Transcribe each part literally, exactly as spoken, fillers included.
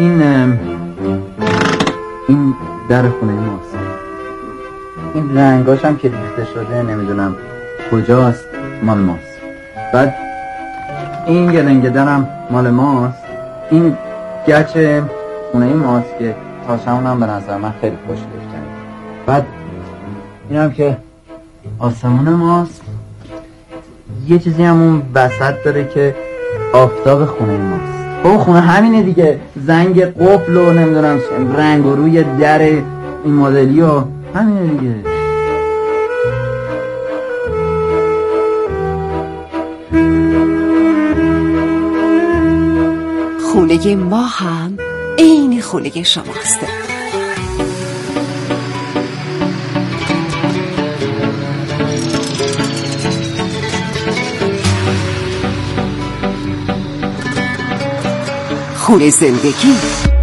این این در خونه ماست. این رنگاش هم که ریخته شده نمیدونم کجاست، مال ماست. بعد این گلنگه درم مال ماست. این گچ خونه ماست که تاشمون هم به نظر من خیلی خوش گرفته. بعد این هم که آسمون ماست. یه چیزی هم اون وسط داره که آفتاب خونه ماست. او خونه همینه دیگه، زنگ قفل و نمیدونم رنگ و روی در این مدلی و همینه دیگه. خونه ما هم عین خونه شماست. خونه زندگی.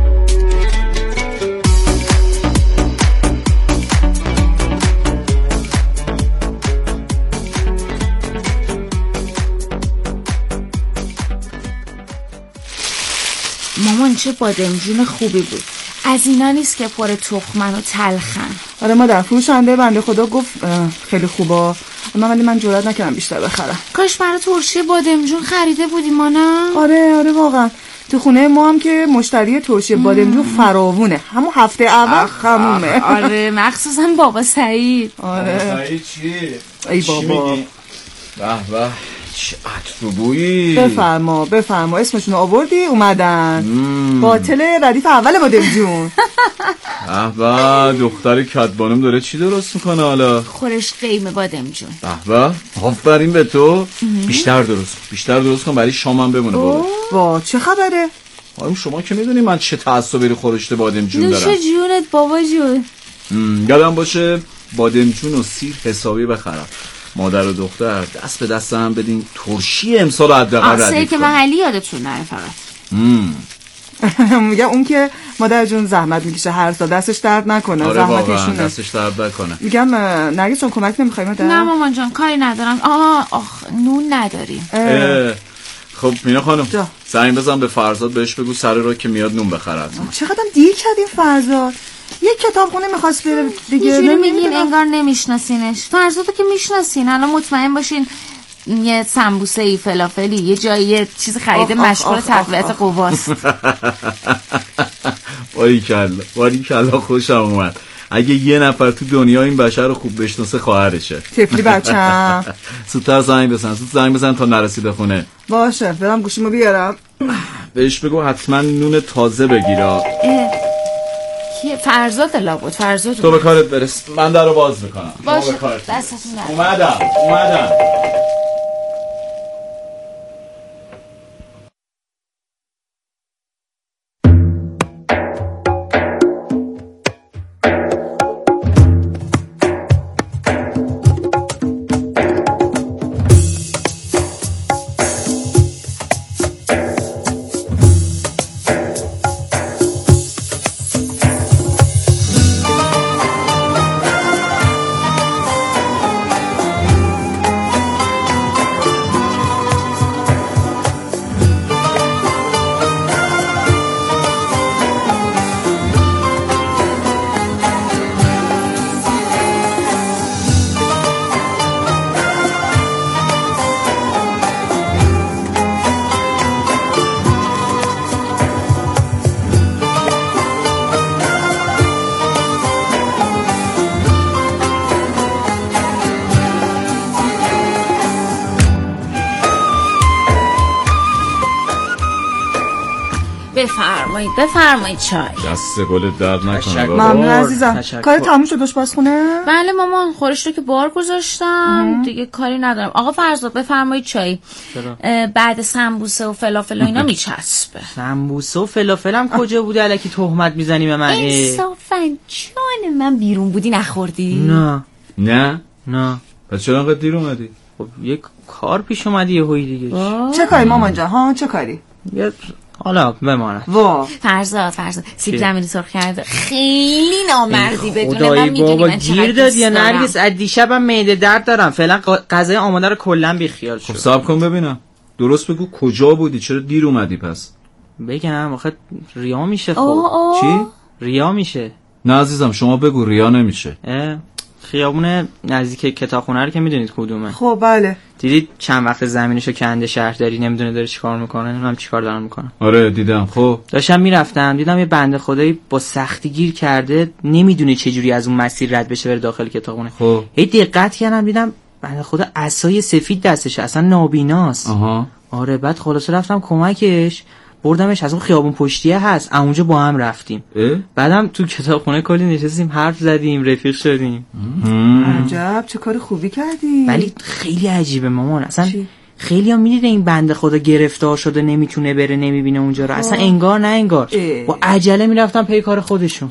مامان چه بادمجون خوبی بود. از اینا نیست که پر تخمن و تلخن. آره مادر، فروشنده بنده خدا گفت خیلی خوبه، من ولی من جرئت نکردم بیشتر بخرم. کاش برای ترشی بادمجون خریده بودی مانا. آره آره واقعا تو خونه ما هم که مشتری ترشی بادمجون فراوونه، همون هفته اول خمومه. آره مخصوصا بابا سعید. آره سعید چی؟ ای بابا به به چه عطر بویی. بفرما بفرما، اسمشون آوردی اومدن. قاتل ردیف اول بادمجون. به به دختر کدبانم داره چی درست میکنه حالا؟ خورش قیمه بادمجون. به به آفرین به تو. بیشتر درست بیشتر درست کن برای شامم بمونه بابا. وا چه خبره؟ آره شما که میدونی من چه تعصبی رو خورشت بادمجون دارم. نوش جونت بابا جون. یادم باشه بادمجون و سیر حسابی بخرم. مادر و دختر دست به دست هم بدین ترشی امسال حداقل ردیف کنیم. آسه که محلی یادتون نره فقط. میگم اون که مادر جون زحمت میکشه هر سال، دستش درد نکنه. آره زحمت واقعا ایشونه. دستش درد نکنه. میگم نرگس جون کمک نمیخوای مادر؟ نه مامان جان کاری ندارم. آه آخ نون نداریم. خب مینا خانم جا. زنگ بزن به فرزاد بهش بگو سر را که میاد نون بخره. چقدر دیر کردیم فرزاد. یک کتابخونه میخواست بره دیگه. یه جوری میگین انگار نمیشناسینش. فرزادو که میشناسین، الان مطمئن باشین یه سمبوسه ای فلافلی یه جایی یه چیز خریده مشغول تقویت قواست. وای کلا وای کلا خوشم اومد. اگه یه نفر تو دنیا این بشر رو خوب بشناسه خواهرشه. طفلی بچم. زودتر زنگ بزن زود زنگ بزن تا نرسیده خونه. باشه برم گوشیمو بیارم. بهش بگو حتما نون تازه بگیره. کیه؟ فرزاد لابد. فرزاد تو به کارت برس، من در رو باز میکنم. باشه دستتون نرم. اومدم اومدم. بفرمایید بفرمایید چای. دست گلت درد نکنه. ممنون عزیزم. کار تموم شد آشپزخونه؟ بله مامان خورش رو که بار گذاشتم دیگه کاری ندارم. آقا فرزاد بفرمایید چای. بعد سمبوسه و فلافل و اینا میچسبه. سمبوسه و فلافل هم کجا بوده الکی تهمت میزنی به من؟ انصافا جان من بیرون بودی نخوردی؟ نه نه نه. پس چرا انقدر دیر اومدی؟ خب یک کار پیش اومدی یه هوی دیگه. چه کاری مامان جان ها؟ چه کاری؟ یه حالا بماند. وا فرزاد فرزاد سیب زمینی سرخ کرده خیلی نامردی بدونه. من میدونی بابا من چقدر گیر دادی دوست دارم. نرگس از دیشبم معده درد دارم. فعلا غذای آماده رو کلا بی خیال شو. خب صبر کن ببینم. درست بگو کجا بودی؟ چرا دیر اومدی پس؟ بگم آخه ریا میشه. خب اوه اوه. چی؟ ریا میشه. نه عزیزم شما بگو، ریا نمیشه. خیابون نزدیک کتابخونه رو که میدونید کدومه؟ خب بله. دیدید چند وقت زمینشو کنده شهرداری، نمیدونه داره چیکار میکنه، نمیدونم چیکار دارن میکنن. آره دیدم. خب داشتم میرفتم دیدم یه بنده خدایی با سختی گیر کرده، نمیدونه چه جوری از اون مسیر رد بشه بره داخل کتابخونه. خب هی دقت کردم دیدم بنده خدا عصای سفید دستشه، اصلا نابیناست. آها. آره بعد خلاصه رفتم کمکش، بردمش از اون خیابون پشتیه هست، اونجا با هم رفتیم. اه؟ بعدم تو کتابخونه کلی نشستیم حرف زدیم، رفیق شدیم. عجب چه کار خوبی کردی. ولی خیلی عجیبه مامان، اصلا چی؟ خیلی هم میدیده این بنده خدا گرفتار شده نمیتونه بره، نمیبینه اونجا رو، اصلا انگار نه انگار اه. با عجله میرفتن پی کار خودشون.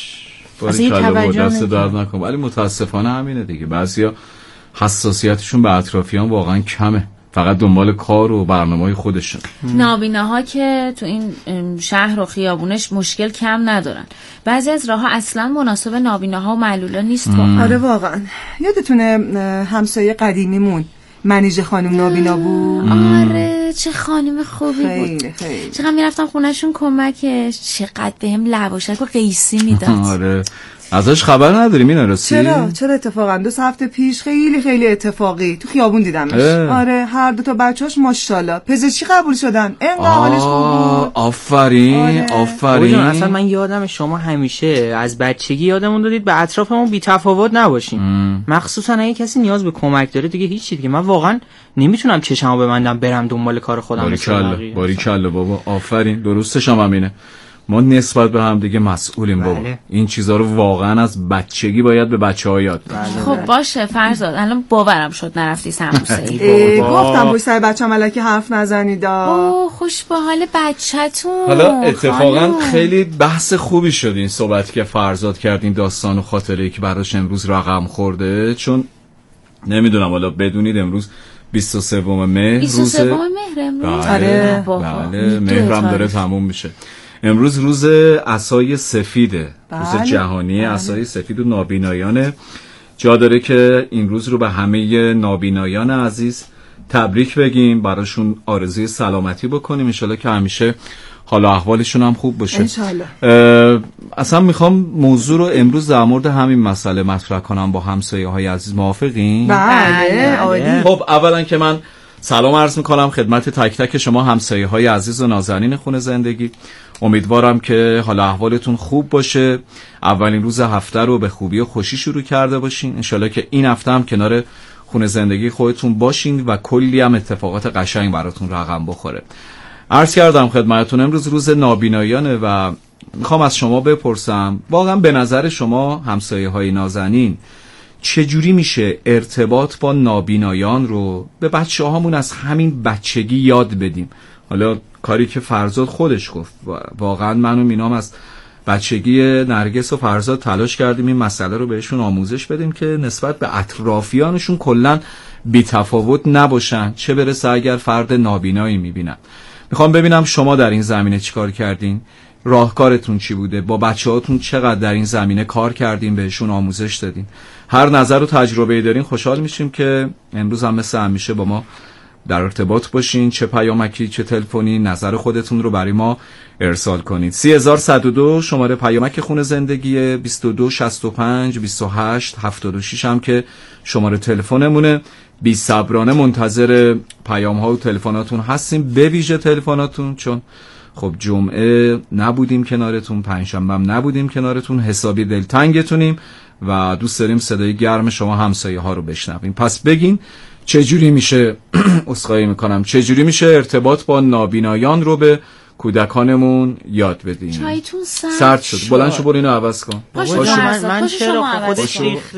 باری اصلا یه کلا با توجه دست نمی‌کنه. درد نکن. ولی متاسفانه همینه دیگه، بعضیا حساسیتشون به اطرافیان واقعا کمه، فقط دنبال کار و برنامه‌های خودشون. نابیناها که تو این ام، شهر و خیابونش مشکل کم ندارن. بعضی از راه‌ها اصلا مناسب نابیناها و معلولا نیست واقعا. آره واقعا. یادتونه اه، همسایه قدیمیمون منیژه خانم نابینا بود؟ آره چه خانم خوبی بود. خیلی خیلی. چقدر میرفتم خونهشون کمکش، چقدر بهم لواشک و قیسی میداد. آره ازش خبر نداریم این راستی؟ چرا چرا اتفاقا دو هفته پیش خیلی خیلی اتفاقی تو خیابون دیدمش. اه. آره هر دو تا بچه‌اش ماشاءالله پزشکی قبول شدن، انقدر حالش خوب بود. آفرین آره. آفرین. بابا اصلا من یادم شما همیشه از بچگی یادمون دادید به اطرافمون بی تفاوت نباشیم، مخصوصا اگه کسی نیاز به کمک داره دیگه هیچی دیگه. من واقعا نمیتونم چشمو ببندم برم دنبال کار خودم. باری مثل کلا بقیه. باری کلا بابا آفرین، درستش هم همینه. ما نسبت به هم دیگه مسئولیم بابا. بله. این چیزا رو واقعا از بچگی باید به بچه‌ها یاد بدیم. خب باشه فرزاد، الان باورم شد نرفتی سمبوسه ای بابا. گفتم پشت سر بچه‌م الکی حرف نزنید. اوه خوش به حال بچه‌تون. حالا اتفاقا خانم. خیلی بحث خوبی شد این صحبتی که فرزاد کردین، داستان و خاطره‌ای که براش امروز رقم خورده، چون نمیدونم حالا بدونید امروز بیست و سوم مهر بیست و روز سوم مهر امروز. آره. بابا. بله مهرم داره تموم میشه. امروز روز عصای سفیده، روز بله. جهانی بله. عصای سفید و نابینایانه. جا داره که این روز رو به همه نابینایان عزیز تبریک بگیم، براشون آرزوی سلامتی بکنیم، انشالله که همیشه حال و احوالشون هم خوب باشه. انشالله. اه، اصلا میخوام موضوع رو امروز در مورد همین مسئله مطرح کنم با همسایه های عزیز. موافقین؟ بله عالی. خب اولا که من سلام عرض میکنم خدمت تک تک شما همسایه های عزیز و نازنین خونه زندگی. امیدوارم که حال احوالتون خوب باشه، اولین روز هفته رو به خوبی و خوشی شروع کرده باشین. انشالله که این هفته هم کنار خونه زندگی خودتون باشین و کلی هم اتفاقات قشنگ براتون رقم بخوره. عرض کردم خدمتتون امروز روز نابینایانه و میخوام از شما بپرسم واقعا به نظر شما همسایه های نازنین چجوری میشه ارتباط با نابینایان رو به بچه هامون از همین بچگی یاد بدیم؟ حالا کاری که فرزاد خودش گفت، واقعا من و مینام از بچگی نرگس و فرزاد تلاش کردیم این مسئله رو بهشون آموزش بدیم که نسبت به اطرافیانشون کلن بی تفاوت نباشن، چه برسه اگر فرد نابینایی میبینن. میخوام ببینم شما در این زمینه چیکار کردین؟ راهکارتون چی بوده؟ با بچه‌هاتون چقدر در این زمینه کار کردین، بهشون آموزش دادین؟ هر نظر و تجربه‌ای دارین خوشحال میشیم که امروز هم مثل همیشه با ما در ارتباط باشین، چه پیامکی چه تلفنی نظر خودتون رو برای ما ارسال کنید. سه هزار و صد و دو شماره پیامک خونه زندگی، بیست و دو شصت و پنج بیست و هشت هفتاد و شش هم که شماره تلفنمونه. بی صبرانه منتظر پیام ها و تلفناتون هستیم، به ویژه تلفناتون، چون خب جمعه نبودیم کنارتون، پنجشنبه هم نبودیم کنارتون، حسابی دلتنگتونیم و دوست داریم صدای گرم شما همسایه ها رو بشنویم. پس بگین چجوری میشه اسخای میکنم چجوری میشه ارتباط با نابینایان رو به کودکانمون یاد بدیم؟ چایتون سرد, سرد شد. بلند شو برو اینو عوض کن. پاشو بابا، فرزاد، من, من پاشو چرا شما عوض خودش کن. ریخته.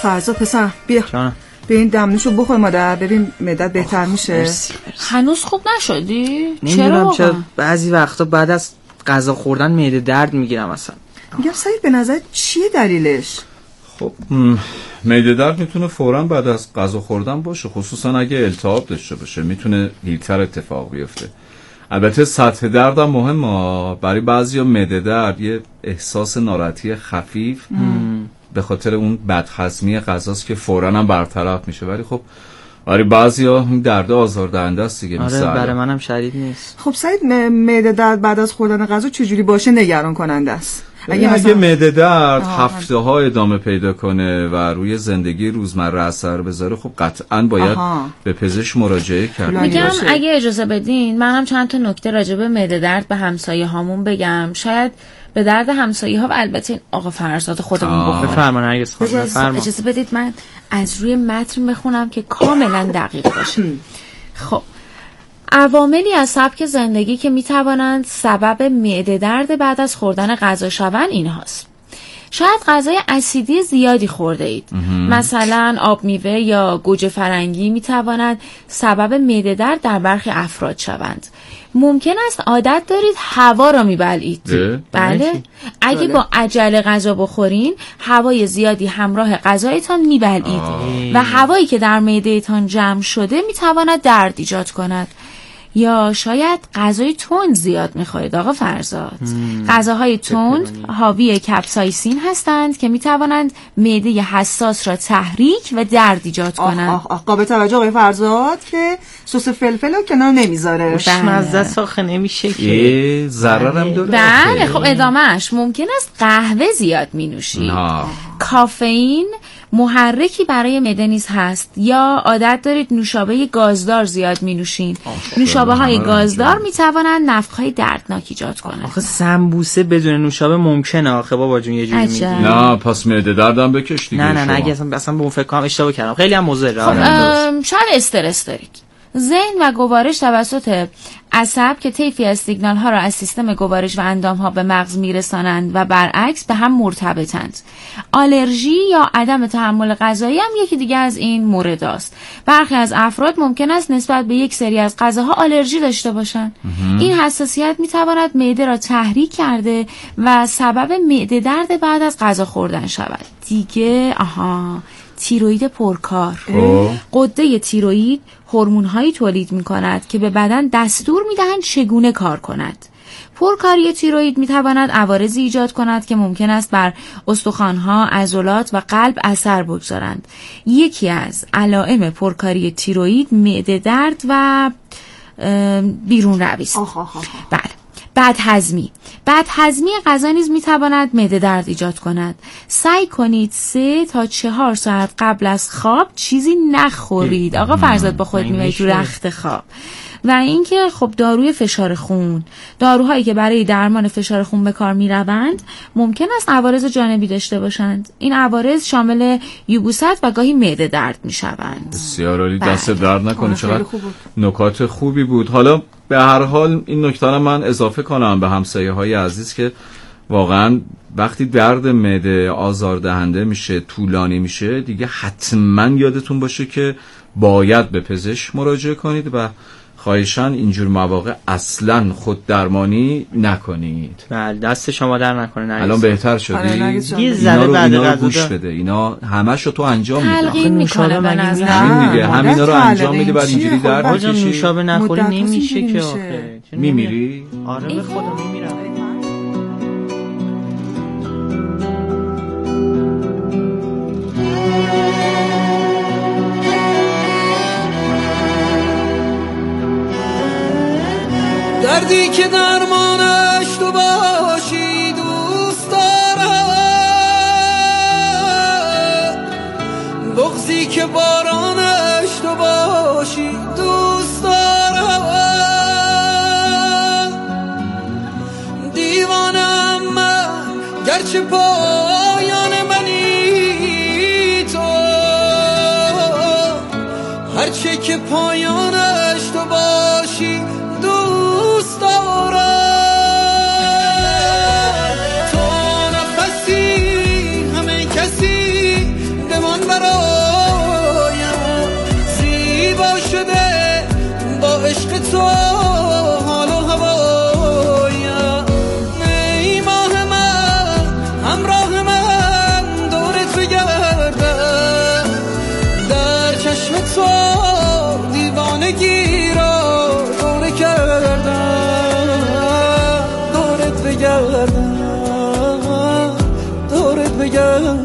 فرزاد پسرم بیا جانم. به این دمنوشو بخور مادر، ببین معدت بهتر میشه. مرسی. هنوز خوب نشدی؟ نمیدونم چرا واقعا؟ بعضی وقتا بعد از غذا خوردن معده درد میگیرم اصلا. میگم سعید به نظر چیه دلیلش؟ خب م، معده درد میتونه فوراً بعد از غذا خوردن باشه، خصوصا اگه التهاب داشته باشه میتونه دیرتر اتفاق بیفته. البته سطح درد هم مهمه، برای بعضیا معده درد یه احساس ناراحتی خفیف به خاطر اون بدهضمی غذاست که فوراً هم برطرف میشه، ولی خب برای بعضیا این درد آزاردهنده است دیگه. آره برای منم شدید نیست. خب سعید معده درد بعد از خوردن غذا چجوری باشه نگران کننده است؟ اگه, اگه معده درد هفته ها ادامه پیدا کنه و روی زندگی روزمره اثر بذاره، خب قطعاً باید آها. به پزشک مراجعه کرد. میگم اگه اجازه بدین منم چند تا نکته راجع به معده درد به همسایه هامون بگم، شاید به درد همسایه ها و البته آقا فرزاد خودمون بخوره. بفرمایید نرگس خانم بفرمایید. اجازه بدید من از روی متن بخونم که کاملا دقیق باشه. خب عواملی از سبک زندگی که میتوانند سبب معده درد بعد از خوردن غذا شوند این هاست: شاید غذای اسیدی زیادی خورده اید، مثلا آب میوه یا گوجه فرنگی میتواند سبب معده درد در برخی افراد شوند. ممکن است عادت دارید هوا را میبلعید. بله، اگه با عجله غذا بخورین هوای زیادی همراه غذایتان میبلعید و هوایی که در معدهتان جمع شده میتواند درد ایجاد کند. یا شاید غذای تند زیاد میخورید آقا فرزاد. غذاهای تند حاوی کپسایسین هستند که میتوانند معده حساس را تحریک و درد ایجاد کنند. آه آه آه قابل توجه آقای فرزاد که سس فلفل رو کنار نمیذاره. خوشمزه ساخه نمیشه که ضرر هم داره. بله خب ادامهش ممکن است قهوه زیاد مینوشید. کافئین محرکی برای معده نیز هست، یا عادت دارید نوشابه گازدار زیاد می نوشین. نوشابه های گازدار می توانند نفخهای دردناک ایجاد کنند. آخه سمبوسه بدون نوشابه ممکنه آخه بابا جون یه جوری میگی. نه پس معده دردم بکش دیگه. نه نه نه اگه اصلا اصلا به اون فکر کنم اشتباه کردم، خیلی هم مضره. خب شاید استرس دارید. ذهن و گوارش توسط عصب که طیفی از سیگنال ها را از سیستم گوارش و اندام ها به مغز میرسانند و برعکس به هم مرتبطند. آلرژی یا عدم تحمل غذایی هم یکی دیگه از این مورد است. برخی از افراد ممکن است نسبت به یک سری از غذاها آلرژی داشته باشند. این حساسیت میتواند معده را تحریک کرده و سبب معده درد بعد از غذا خوردن شود. دیگه آها تیروئید پرکار. غده تیروئید هورمون‌هایی تولید می‌کند که به بدن دستور می‌دهند چگونه کار کند. پرکاری تیروئید می‌تواند عوارضی ایجاد کند که ممکن است بر استخوان‌ها، عضلات و قلب اثر بگذارند. یکی از علائم پرکاری تیروئید معده درد و بیرون روی است. بله. بدهضمی. بدهضمی غذا نیز میتواند معده درد ایجاد کند. سعی کنید سه تا چهار ساعت قبل از خواب چیزی نخورید. آقا فرزاد با خود میبرید تو رخت خواب. و اینکه خب داروی فشار خون، داروهایی که برای درمان فشار خون به کار میروند ممکن است عوارض جانبی داشته باشند. این عوارض شامل یبوست و گاهی معده درد میشوند. بسیار عالی، دست درد نکنه. چقدر نکات خوبی بود. حالا به هر حال این نکته رو من اضافه کنم به همسایه های عزیز که واقعا وقتی درد معده آزاردهنده میشه، طولانی میشه، دیگه حتما یادتون باشه که باید به پزشک مراجعه کنید و خواهشاً اینجور مواقع اصلاً خود درمانی نکنید. بله دست شما در نکنه نرگس. الان بهتر شدی؟ یه ذره بعد اینا رو گوش بده. اینا همشو تو انجام میدی. تلقین میکنه به نظر. همین دیگه همینا رو انجام میدی بعد اینجوری درد میکشی. نوشابه نخوری نمیشه که آخه. میمیری؟ آره به خدا میمیرم. دردی که درمانش تو باشی دوست دارم، بغضی که بارانش تو باشی دوست دارم. دیوانم من گرچه پایان منی تو، هرچه که پایانش تو باشی دوست دارم. تو نفسی همه کسی به من بر تو حال و هوایم. ای ماه من همراه من دورت بگردم، در چشم تو دیوانگی را دوره کردم، دورت بگردم، دورت بگردم.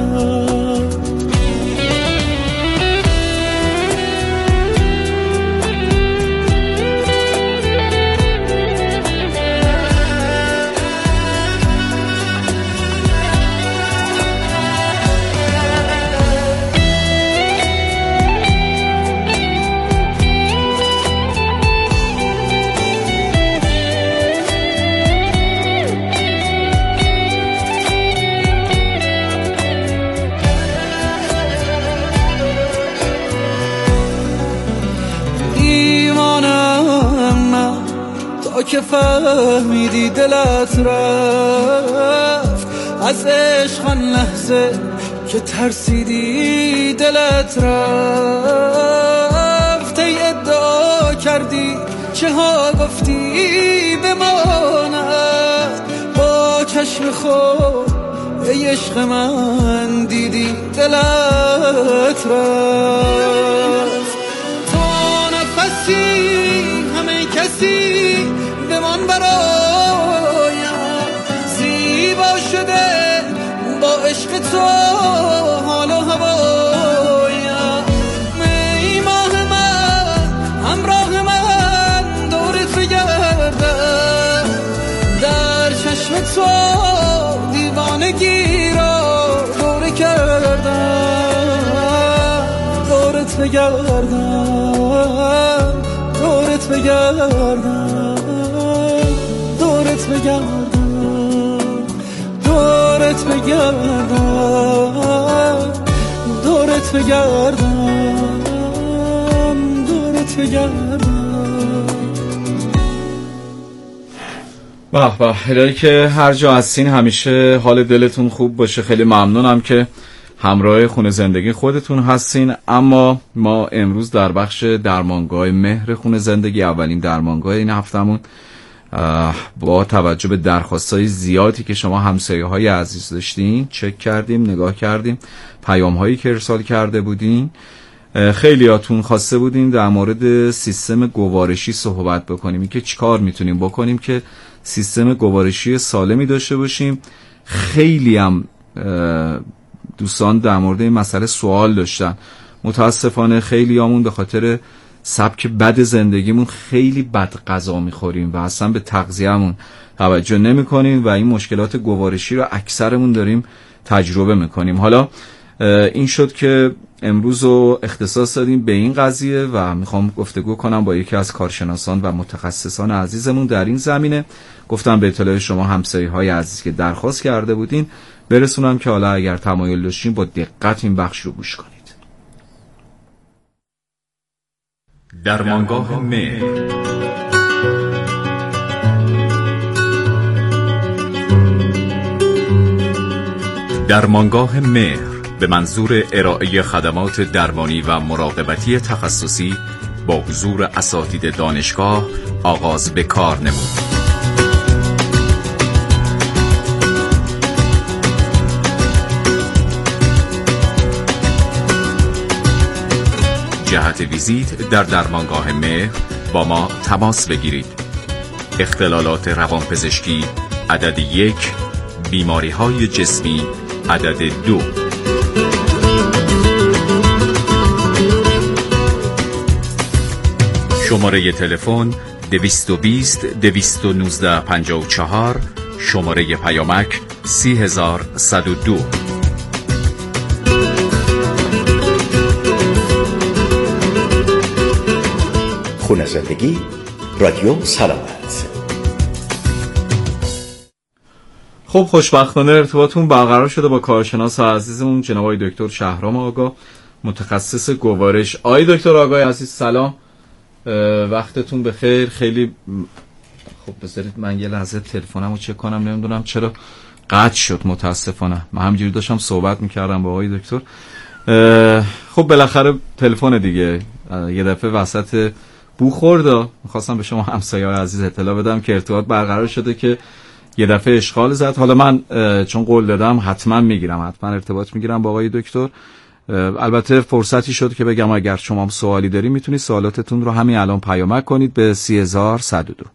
که فهمیدی دلت رفت از عشق، آن لحظه که ترسیدی دلت رفت. ای ادعا کردی چه ها گفتی بماند، با چشم خود ای عشق من دیدی دلت رفت. تو نفسی همه کسی بمان برایم، زیبا شده با عشق تو حال و هوایم. ای ماه من همراه من دورت بگردم، در چشم تو دیوانگی را دوره کردم، دورت بگردم، دورت بگردم، دورت بگردم، دورت بگردم، دورت بگردم، دورت بگردم. به به، الهی که هر جا هستین همیشه حال دلتون خوب باشه. خیلی ممنونم که همراه خونه زندگی خودتون هستین. اما ما امروز در بخش درمانگاه مهر خونه زندگی، اولین درمانگاه این هفتمون، با توجه به درخواستای زیادی که شما همسایه‌های عزیز داشتین چک کردیم، نگاه کردیم، پیام‌هایی که ارسال کرده بودین. خیلیاتون خواسته بودین در مورد سیستم گوارشی صحبت بکنیم، این که چیکار میتونیم بکنیم که سیستم گوارشی سالمی داشته باشیم. خیلی هم دوستان در مورد این مسئله سوال داشتن. متاسفانه خیلی همون به خاطر سبک بد زندگیمون خیلی بد غذا میخوریم و اصلا به تغذیه‌مون توجه نمی‌کنیم و این مشکلات گوارشی رو اکثرمون داریم تجربه میکنیم. حالا این شد که امروز رو اختصاص دادیم به این قضیه و میخوام گفتگو کنم با یکی از کارشناسان و متخصصان عزیزمون در این زمینه. گفتم به اطلاع شما همسایه‌های عزیز که درخواست کرده بودین برسونم که حالا اگر تمایل داشتین با دقت این بخش رو گوش کنید. درمانگاه مهر. درمانگاه مهر به منظور ارائه خدمات درمانی و مراقبتی تخصصی با حضور اساتید دانشگاه آغاز به کار نمود. جهت ویزیت در درمانگاه مهر با ما تماس بگیرید. اختلالات روانپزشکی عدد یک، بیماری های جسمی عدد دو. شماره تلفن دویست و بیست دویست و نوزده پنجاه و چهار، شماره پیامک سی هزار صد و دو. خونه زندگی، رادیو سلامت. خب خوشبختانه ارتباطمون برقرار شده با کارشناس عزیزمون جناب آقای دکتر شهرام آگاه، متخصص گوارش. آقای دکتر آگاه عزیز سلام، وقتتون بخیر. خیلی خب بذارید من یه لحظه تلفنمو چک کنم، نمیدونم چرا قطع شد متاسفانه. من همینجوری داشتم صحبت میکردم با آقای دکتر. خب بالاخره تلفن دیگه یه دفعه وسط بو خوردا. میخواستم به شما همسایه‌های عزیز اطلاع بدم که ارتباط برقرار شده که یه دفعه اشغال زد. حالا من چون قول دادم حتما میگیرم، حتما ارتباط میگیرم با آقای دکتر. البته فرصتی شد که بگم اگر شما هم سوالی داری میتونید سوالاتتون رو همین الان پیامک کنید به سی هزار و صد و دو.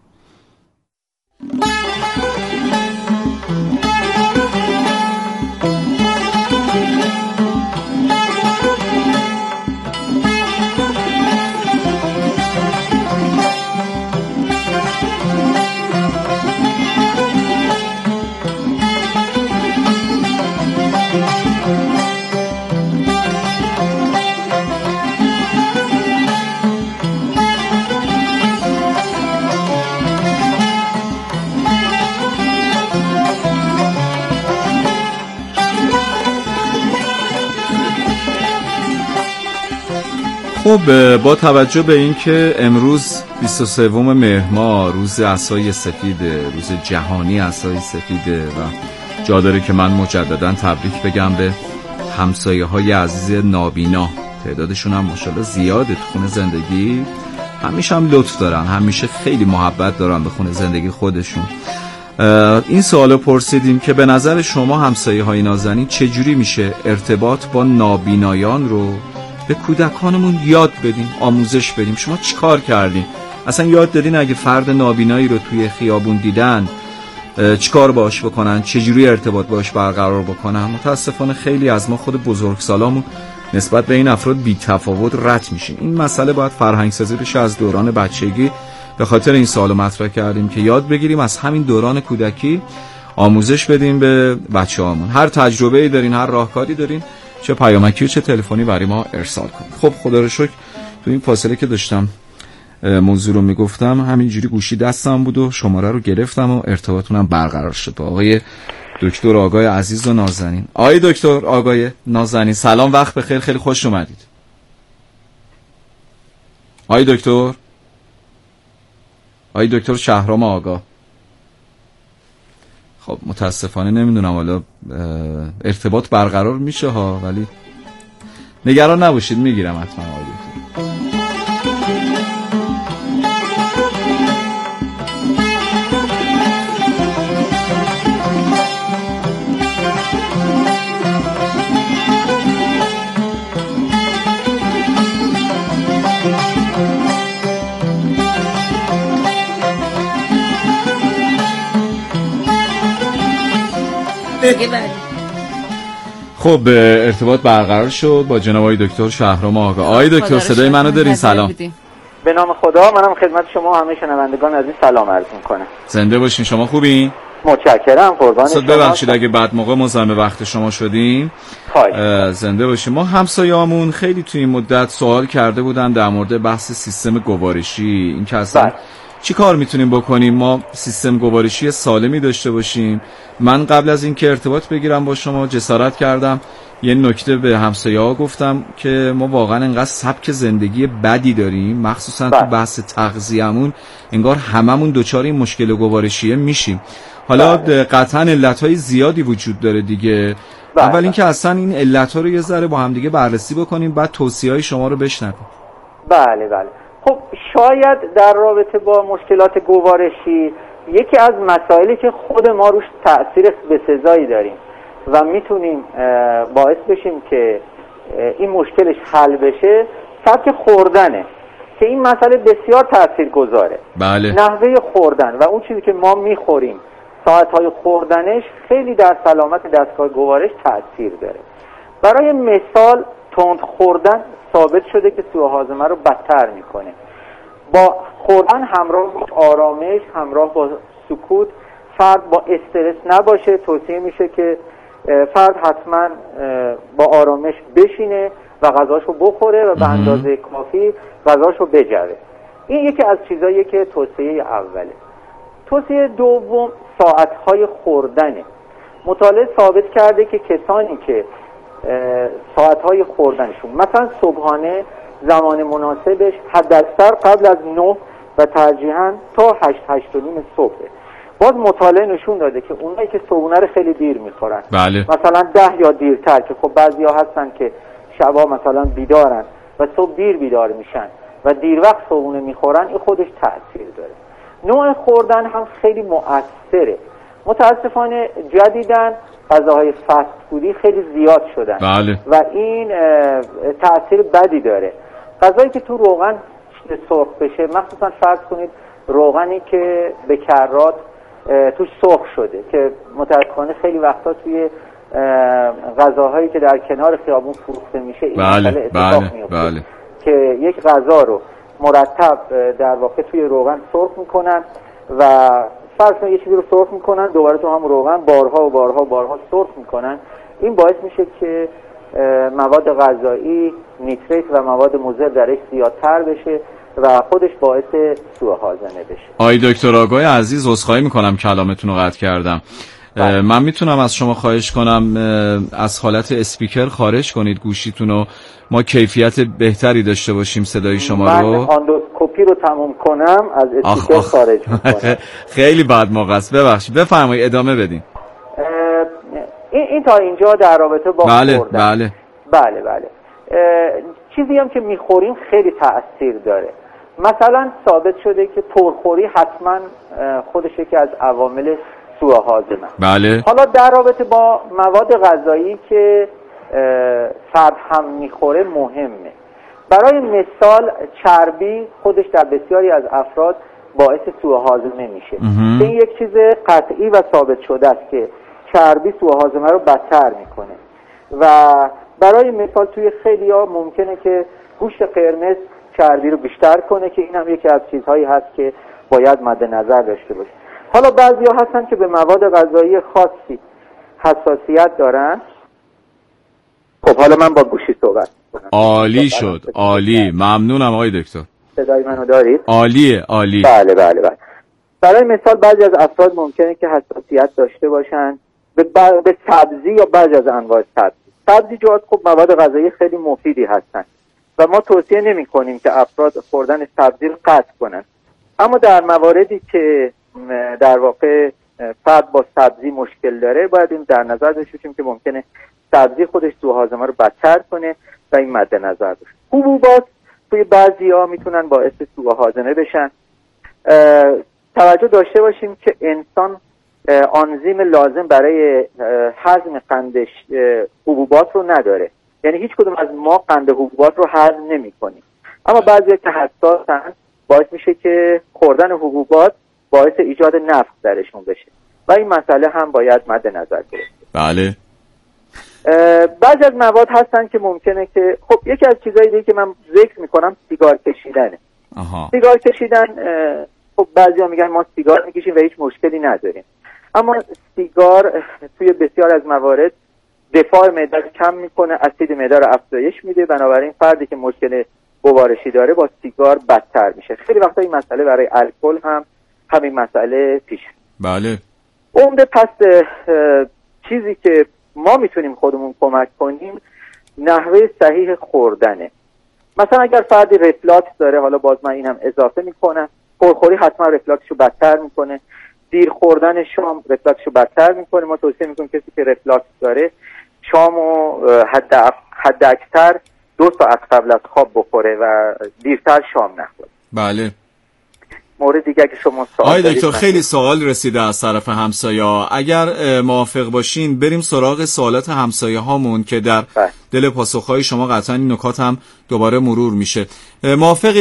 خب با توجه به اینکه امروز بیست و سوم مهر ماه روز عصای سفیده، روز جهانی عصای سفیده و جا داره که من مجددا تبریک بگم به همسایه های عزیز نابینا. تعدادشون هم ماشاءالله زیاده تو خونه زندگی، همیشه هم لطف دارن، همیشه خیلی محبت دارن به خونه زندگی خودشون. این سوالو پرسیدیم که به نظر شما همسایه های نازنین چجوری میشه ارتباط با نابینایان رو به کودکانمون یاد بدیم، آموزش بدیم. شما چی کار کردین؟ اصلا یاد دادین اگه فرد نابینایی رو توی خیابون دیدن چی کار باش بکنن، چجوری ارتباط باش برقرار بکنن؟ متاسفانه خیلی از ما خود بزرگسالامون نسبت به این افراد بی تفاوت رد میشیم. این مسئله باید فرهنگ سازی بشه از دوران بچگی. به خاطر این سوالو مطرح کردیم که یاد بگیریم از همین دوران کودکی آموزش بدیم به بچه‌هامون. هر تجربه‌ای دارین، هر راهکاری دارین، چه پیامکی و چه تلفنی برای ما ارسال کنید. خب خدا رو شکر تو این فاصله که داشتم موضوع رو میگفتم همینجوری گوشی دستم بود و شماره رو گرفتم و ارتباطونم برقرار شد با آقای دکتر آقای عزیز و نازنین. آقای دکتر آقای نازنین سلام، وقت بخیر، خیلی خوش اومدید. آقای دکتر آقای دکتر شهرام آقا. خب متاسفانه نمیدونم حالا ارتباط برقرار میشه ها، ولی نگران نباشید میگیرم حتما آقای دکتر. خب ارتباط برقرار شد با جناب آقای دکتر شهرام آقا. آقای دکتر صدای منو دارین؟ سلام. به نام خدا، منم خدمت شما همه شنوندگان عزیز سلام عرض میکنم. زنده باشین. شما خوبین؟ متشکرم، قربان شما. ببخشید اگه بعد موقع مزاحم وقت شما شدیم. زنده باشین. ما همسایه‌مون خیلی توی این مدت سوال کرده بودن در مورد بحث سیستم گوارشی، این که اصلا چی کار میتونیم بکنیم ما سیستم گوارشی سالمی داشته باشیم. من قبل از این که ارتباط بگیرم با شما جسارت کردم یه نکته به همسایه‌ها گفتم که ما واقعا انقدر سبک زندگی بدی داریم، مخصوصا تو بحث تغذیه‌مون انگار هممون دوچار این مشکل گوارشیه میشیم. حالا قطعا علت‌های زیادی وجود داره دیگه. اول اینکه اصلا این علت‌ها رو یه ذره با هم دیگه بررسی بکنیم، بعد توصیه‌های شما رو بشنویم. بله بله. خب شاید در رابطه با مشکلات گوارشی یکی از مسائلی که خود ما روش تأثیر بسزایی داریم و میتونیم باعث بشیم که این مشکلش حل بشه سبک خوردنه که این مسئله بسیار تأثیر گذاره. بله. نحوه خوردن و اون چیزی که ما میخوریم، ساعتهای خوردنش خیلی در سلامت دستگاه گوارش تأثیر داره. برای مثال تند خوردن ثابت شده که سوء هاضمه رو بدتر میکنه. با خوردن همراه با آرامش، همراه با سکوت، فرد با استرس نباشه. توصیه میشه که فرد حتما با آرامش بشینه و غذاشو بخوره و به اندازه کافی غذاشو بجره. این یکی از چیزاییه که توصیه اوله. توصیه دوم ساعتهای خوردنه. مطالعه ثابت کرده که کسانی که ساعتهای خوردنشون مثلا صبحانه زمان مناسبش حداکثر قبل از نه و ترجیحاً تا هشت هشت و نیم صبحه. باز مطالعه نشون داده که اونایی که صبحونه رو خیلی دیر میخورن، بله. مثلا ده یا دیرتر، که خب بعضیا هستن که شبا مثلا بیدارن و صبح دیر بیدار میشن، و دیر وقت صبحونه میخورن، این خودش تأثیر داره. نوع خوردن هم خیلی مؤثره. متاسفانه جدیداً غذاهای فست فودی خیلی زیاد شدن بله. و این تأثیر بدی داره. غذایی که تو روغن سرخ بشه، مخصوصا فرض کنید روغنی که به کرات توش سرخ شده که متاسفانه خیلی وقتا توی غذاهایی که در کنار خیابون فروخته میشه این بله. مسئله اتفاق بله. میفته بله. که یک غذا رو مرتب در واقع توی روغن سرخ میکنن و فرض کنید یه چیزی رو سرخ میکنن، دوباره تو هم روغن بارها و بارها و بارها سرخ میکنن. این باعث میشه که مواد غذایی، نیتریت و مواد مضر درش زیادتر بشه و خودش باعث سوء هاضمه بشه. آی دکتر آگاه عزیز، عذرخواهی میکنم کلامتون رو قطع کردم. بله. من میتونم از شما خواهش کنم از حالت اسپیکر خارج کنید گوشیتون رو، ما کیفیت بهتری داشته باشیم صدای شما رو. من اندوسکوپی رو تموم کنم از اسپیکر خارج میکنم. خیلی بد موقع است، ببخشید بفرمایید ادامه بدین. این, این تا اینجا در رابطه با بله خوردن. بله بله بله چیزی هم که میخوریم خیلی تأثیر داره. مثلا ثابت شده که پرخوری حتما خودش یکی از عوامل سوء هاضمه. بله. حالا در رابطه با مواد غذایی که فرد هم میخوره مهمه. برای مثال چربی خودش در بسیاری از افراد باعث سوء هاضمه میشه. این یک چیز قطعی و ثابت شده است که چربی سوء هاضمه رو بدتر میکنه و برای مثال توی خیلی‌ها ممکنه که گوشت قرمز چربی رو بیشتر کنه که این هم یکی از چیزهایی هست که باید مد نظر داشته باشه. حالا بعضیا هستن که به مواد غذایی خاصی حساسیت دارن. خب حالا من با گوشی صحبت کنم. عالی شد، عالی، ممنونم آقای دکتر. صدای منو دارید؟ عالیه، عالی. بله بله بله. برای مثال بعضی از افراد ممکنه که حساسیت داشته باشن به, بر... به سبزی یا بعضی از انواع سبزی. سبزیجات خب مواد غذایی خیلی مفیدی هستن و ما توصیه نمی کنیم که افراد خوردن سبزی رو قطع کنن، اما در مواردی که در واقع فرد با سبزی مشکل داره باید این در نظر داشته باشیم که ممکنه سبزی خودش سوء هاضمه رو بدتر کنه و این مد نظر باشه. حبوبات توی بعضی‌ها میتونن باعث سوء هاضمه بشن. توجه داشته باشیم که انسان آنزیم لازم برای هضم قند حبوبات رو نداره، یعنی هیچ کدوم از ما قند حبوبات رو هضم نمی‌کنیم، اما بعضیا که حساسن باعث میشه که خوردن حبوبات باعث ایجاد نفخ درشون بشه و این مسئله هم باید مد نظر گرفت. بله. بعضی از مواد هستن که ممکنه که خب یکی از چیزایی دیگه که من ذکر میکنم سیگار کشیدنه. آها. سیگار کشیدن خب بعضیا میگن ما سیگار میکشیم و هیچ مشکلی نداریم، اما سیگار توی بسیار از موارد دفاع معده رو کم میکنه، اسید معده رو افزایش میده، بنابراین فردی که مشکل گوارشی داره با سیگار بدتر میشه. خیلی وقتا این مسئله برای الکل هم همین مسئله پیش. بله. عمده پس چیزی که ما میتونیم خودمون کمک کنیم نحوه صحیح خوردنه. مثلا اگر فردی رفلاکس داره، حالا باز من اینم اضافه میکنم، پرخوری حتما رفلاکسشو بدتر میکنه. دیر خوردن شام رفلاکسشو بدتر میکنه. ما توصیه میکنیم کسی که رفلاکس داره شامو حد حد اکثر دو ساعت قبل از خواب بخوره و دیرتر شام نخوره. بله. مورد دیگه که شما سوال آقای دکتر خیلی سوال رسیده از طرف همسایه‌ها، اگر موافق باشین بریم سراغ سوالات همسایه هامون که در دل پاسخهای شما قطعا این نکات هم دوباره مرور میشه. موافقی